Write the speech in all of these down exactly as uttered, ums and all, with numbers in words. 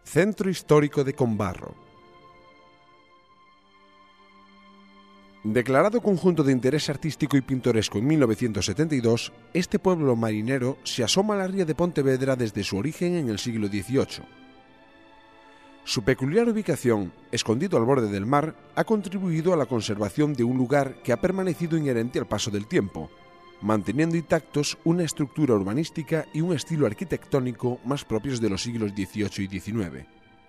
Centro Histórico de Combarro. Declarado conjunto de interés artístico y pintoresco en mil novecientos setenta y dos, este pueblo marinero se asoma a la ría de Pontevedra desde su origen en el siglo dieciocho. Su peculiar ubicación, escondido al borde del mar, ha contribuido a la conservación de un lugar que ha permanecido inherente al paso del tiempo, manteniendo intactos una estructura urbanística y un estilo arquitectónico más propios de los siglos dieciocho y diecinueve.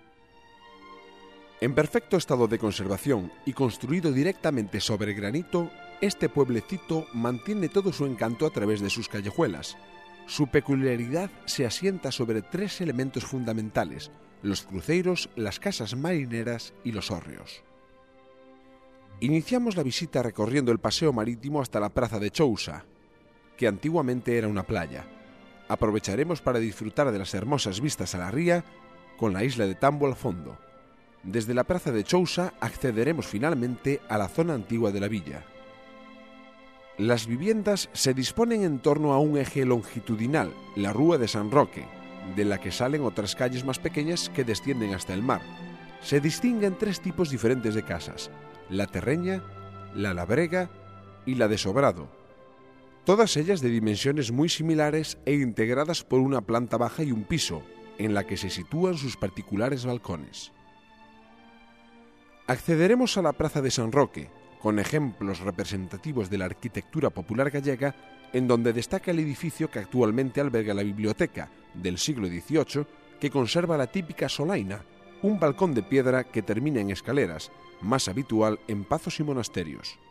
En perfecto estado de conservación y construido directamente sobre granito, este pueblecito mantiene todo su encanto a través de sus callejuelas. Su peculiaridad se asienta sobre tres elementos fundamentales: los cruceiros, las casas marineras y los hórreos. Iniciamos la visita recorriendo el paseo marítimo hasta la Praza de Chousa, que antiguamente era una playa. Aprovecharemos para disfrutar de las hermosas vistas a la ría, con la isla de Tambo al fondo. Desde la Praza de Chousa accederemos finalmente a la zona antigua de la villa. Las viviendas se disponen en torno a un eje longitudinal, la Rúa de San Roque, de la que salen otras calles más pequeñas que descienden hasta el mar. Se distinguen tres tipos diferentes de casas: la terreña, la labrega y la de sobrado, todas ellas de dimensiones muy similares e integradas por una planta baja y un piso, en la que se sitúan sus particulares balcones. Accederemos a la Praza de San Roque, con ejemplos representativos de la arquitectura popular gallega, en donde destaca el edificio que actualmente alberga la biblioteca, del siglo dieciocho, que conserva la típica solaina, un balcón de piedra que termina en escaleras, más habitual en pazos y monasterios.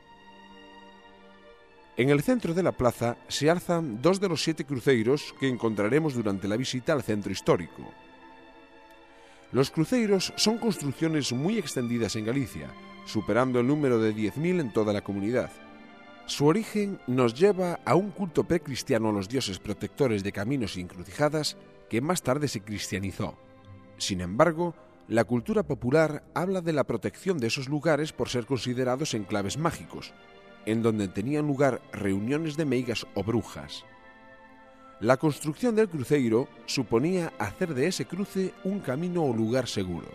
En el centro de la plaza se alzan dos de los siete cruceiros que encontraremos durante la visita al centro histórico. Los cruceiros son construcciones muy extendidas en Galicia, superando el número de diez mil en toda la comunidad. Su origen nos lleva a un culto precristiano a los dioses protectores de caminos y encrucijadas que más tarde se cristianizó. Sin embargo, la cultura popular habla de la protección de esos lugares por ser considerados enclaves mágicos, en donde tenían lugar reuniones de meigas o brujas. La construcción del cruceiro suponía hacer de ese cruce un camino o lugar seguro.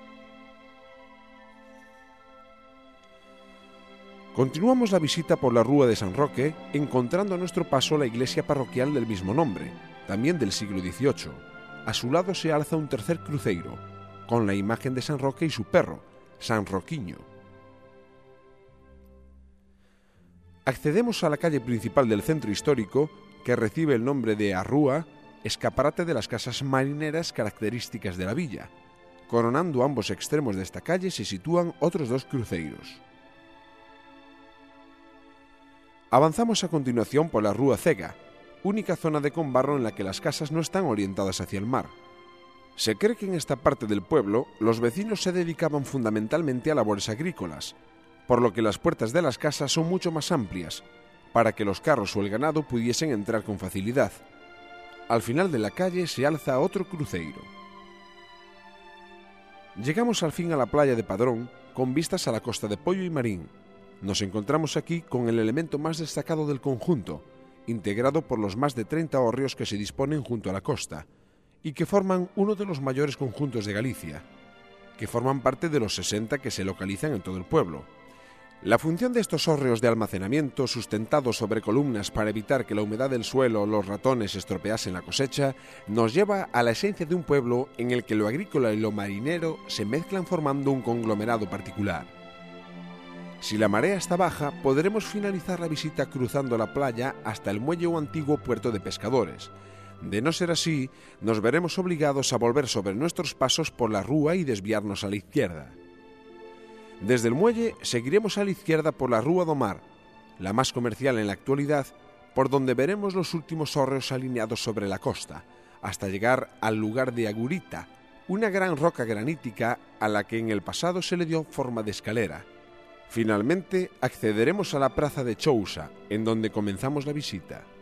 Continuamos la visita por la Rúa de San Roque, encontrando a nuestro paso la iglesia parroquial del mismo nombre, también del siglo dieciocho. A su lado se alza un tercer cruceiro, con la imagen de San Roque y su perro, San Roquiño. Accedemos a la calle principal del centro histórico, que recibe el nombre de Arrúa, escaparate de las casas marineras características de la villa. Coronando ambos extremos de esta calle se sitúan otros dos cruceiros. Avanzamos a continuación por la Rúa Cega, única zona de Combarro en la que las casas no están orientadas hacia el mar. Se cree que en esta parte del pueblo los vecinos se dedicaban fundamentalmente a labores agrícolas, por lo que las puertas de las casas son mucho más amplias, para que los carros o el ganado pudiesen entrar con facilidad. Al final de la calle se alza otro cruceiro. Llegamos al fin a la playa de Padrón, con vistas a la costa de Pollo y Marín. Nos encontramos aquí con el elemento más destacado del conjunto, integrado por los más de treinta hórreos que se disponen junto a la costa, y que forman uno de los mayores conjuntos de Galicia, que forman parte de los sesenta que se localizan en todo el pueblo. La función de estos hórreos de almacenamiento, sustentados sobre columnas para evitar que la humedad del suelo o los ratones estropeasen la cosecha, nos lleva a la esencia de un pueblo en el que lo agrícola y lo marinero se mezclan formando un conglomerado particular. Si la marea está baja, podremos finalizar la visita cruzando la playa hasta el muelle o antiguo puerto de pescadores. De no ser así, nos veremos obligados a volver sobre nuestros pasos por la rúa y desviarnos a la izquierda. Desde el muelle seguiremos a la izquierda por la Rúa do Mar, la más comercial en la actualidad, por donde veremos los últimos hórreos alineados sobre la costa, hasta llegar al lugar de Agurita, una gran roca granítica a la que en el pasado se le dio forma de escalera. Finalmente accederemos a la Praza de Chousa, en donde comenzamos la visita.